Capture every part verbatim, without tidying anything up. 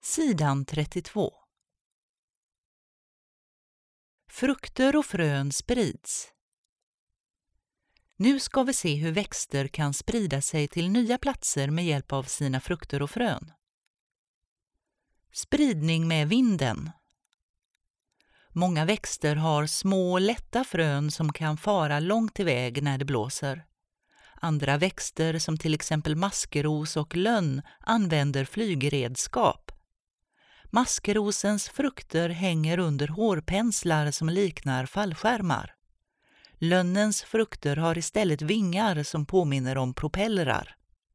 Sidan trettiotvå. Frukter och frön sprids. Nu ska vi se hur växter kan sprida sig till nya platser med hjälp av sina frukter och frön. Spridning med vinden. Många växter har små, lätta frön som kan fara långt iväg när det blåser. Andra växter, som till exempel maskeros och lönn, använder flygredskap. Maskerosens frukter hänger under hårpenslar som liknar fallskärmar. Lönnens frukter har istället vingar som påminner om propellrar.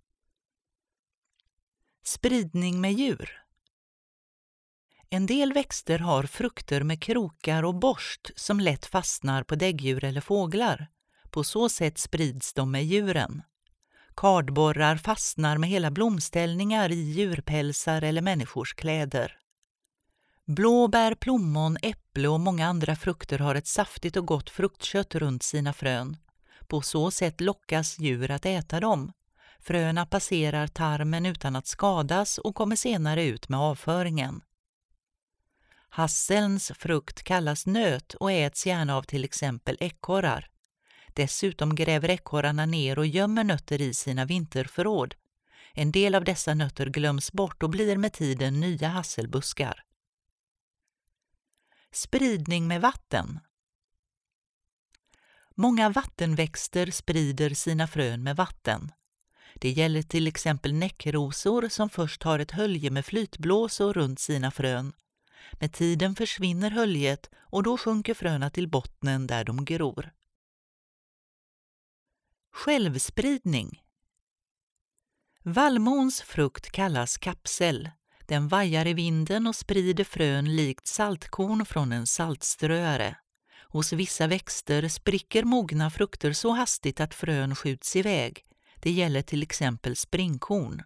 Spridning med djur. En del växter har frukter med krokar och borst som lätt fastnar på däggdjur eller fåglar. På så sätt sprids de med djuren. Kardborrar fastnar med hela blomställningar i djurpälsar eller människors kläder. Blåbär, plommon, äpple och många andra frukter har ett saftigt och gott fruktkött runt sina frön. På så sätt lockas djur att äta dem. Fröna passerar tarmen utan att skadas och kommer senare ut med avföringen. Hasselns frukt kallas nöt och äts gärna av till exempel ekorrar. Dessutom gräver ekorrarna ner och gömmer nötter i sina vinterförråd. En del av dessa nötter glöms bort och blir med tiden nya hasselbuskar. Spridning med vatten. Många vattenväxter sprider sina frön med vatten. Det gäller till exempel näckrosor som först har ett hölje med flytblåsor runt sina frön. Med tiden försvinner höljet och då sjunker fröna till bottnen där de gror. Självspridning. Vallmons frukt kallas kapsel. Den vajar i vinden och sprider frön likt saltkorn från en saltströare. Hos vissa växter spricker mogna frukter så hastigt att frön skjuts iväg. Det gäller till exempel springkorn.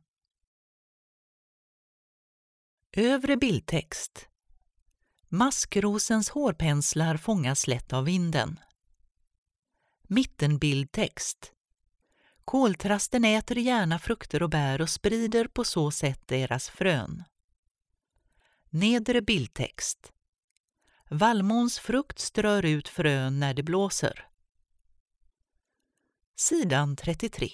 Övre bildtext. Maskrosens hårpenslar fångas lätt av vinden. Mittenbildtext. Koltrasten äter gärna frukter och bär och sprider på så sätt deras frön. Nedre bildtext. Vallmons frukt strör ut frön när det blåser. Sidan trettiotre.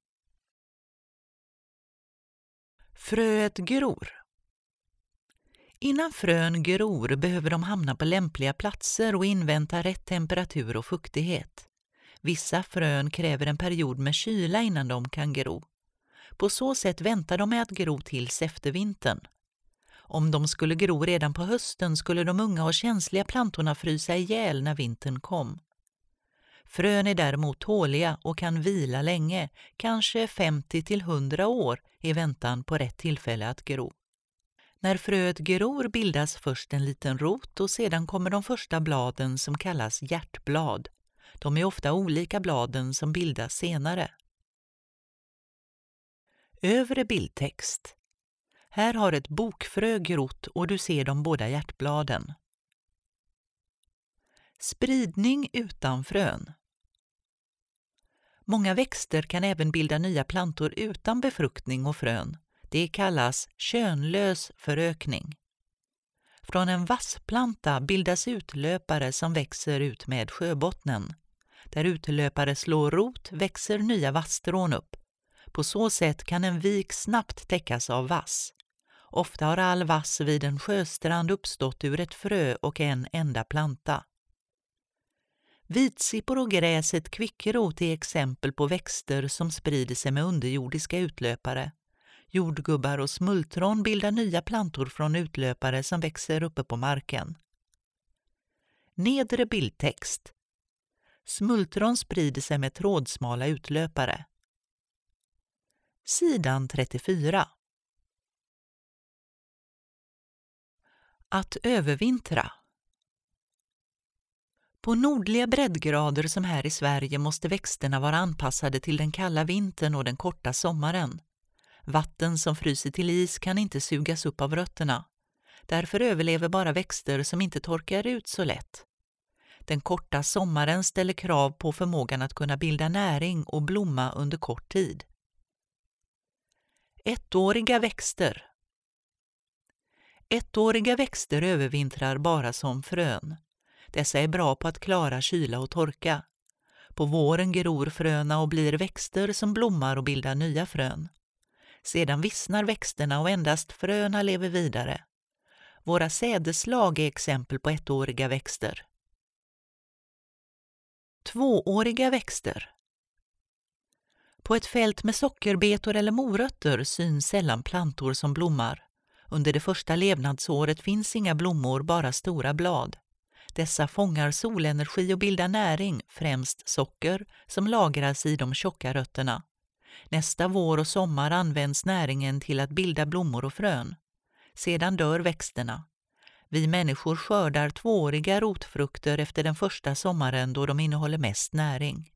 Fröet gror. Innan frön gror behöver de hamna på lämpliga platser och invänta rätt temperatur och fuktighet. Vissa frön kräver en period med kyla innan de kan gro. På så sätt väntar de med att gro tills efter vintern. Om de skulle gro redan på hösten skulle de unga och känsliga plantorna frysa ihjäl när vintern kom. Frön är däremot tåliga och kan vila länge, kanske femtio till hundra år i väntan på rätt tillfälle att gro. När fröet gror bildas först en liten rot och sedan kommer de första bladen som kallas hjärtblad. De är ofta olika bladen som bildas senare. Övre bildtext. Här har ett bokfrö grott och du ser de båda hjärtbladen. Spridning utan frön. Många växter kan även bilda nya plantor utan befruktning och frön. Det kallas könlös förökning. Från en vassplanta bildas utlöpare som växer ut med sjöbottnen. Där utlöpare slår rot växer nya vassstrån upp. På så sätt kan en vik snabbt täckas av vass. Ofta har all vass vid en sjöstrand uppstått ur ett frö och en enda planta. Vitsippor och gräset kvickrot är exempel på växter som sprider sig med underjordiska utlöpare. Jordgubbar och smultron bildar nya plantor från utlöpare som växer uppe på marken. Nedre bildtext. Smultron sprider sig med trådsmala utlöpare. Sidan trettiofyra. Att övervintra. På nordliga breddgrader som här i Sverige måste växterna vara anpassade till den kalla vintern och den korta sommaren. Vatten som fryser till is kan inte sugas upp av rötterna. Därför överlever bara växter som inte torkar ut så lätt. Den korta sommaren ställer krav på förmågan att kunna bilda näring och blomma under kort tid. Ettåriga växter. Ettåriga växter övervintrar bara som frön. Dessa är bra på att klara kyla och torka. På våren gror fröna och blir växter som blommar och bildar nya frön. Sedan vissnar växterna och endast fröna lever vidare. Våra sädeslag är exempel på ettåriga växter. Tvååriga växter. På ett fält med sockerbetor eller morötter syns sällan plantor som blommar. Under det första levnadsåret finns inga blommor, bara stora blad. Dessa fångar solenergi och bildar näring, främst socker, som lagras i de tjocka rötterna. Nästa vår och sommar används näringen till att bilda blommor och frön. Sedan dör växterna. Vi människor skördar tvååriga rotfrukter efter den första sommaren då de innehåller mest näring.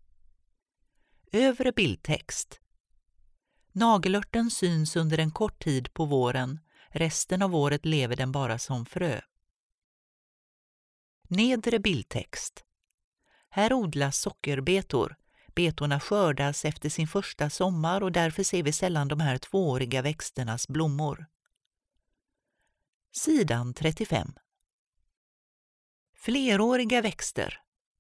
Övre bildtext. Nagelörten syns under en kort tid på våren. Resten av året lever den bara som frö. Nedre bildtext. Här odlas sockerbetor. Betorna skördas efter sin första sommar och därför ser vi sällan de här tvååriga växternas blommor. Sidan trettiofem. Fleråriga växter.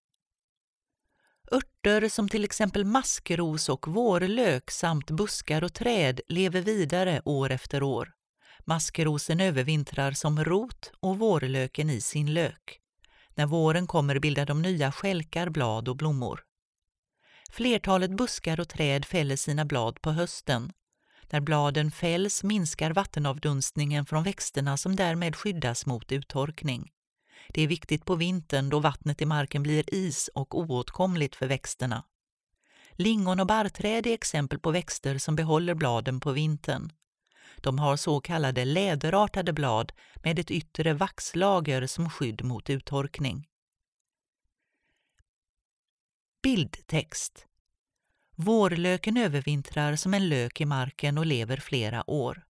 Örter som till exempel maskros och vårlök samt buskar och träd lever vidare år efter år. Maskrosen övervintrar som rot och vårlöken i sin lök. När våren kommer bildar de nya stjälkar, blad och blommor. Flertalet buskar och träd fäller sina blad på hösten. När bladen fälls minskar vattenavdunstningen från växterna som därmed skyddas mot uttorkning. Det är viktigt på vintern då vattnet i marken blir is och oåtkomligt för växterna. Lingon och barrträd är exempel på växter som behåller bladen på vintern. De har så kallade läderartade blad med ett yttre vaxlager som skydd mot uttorkning. Bildtext. Vårlöken övervintrar som en lök i marken och lever flera år.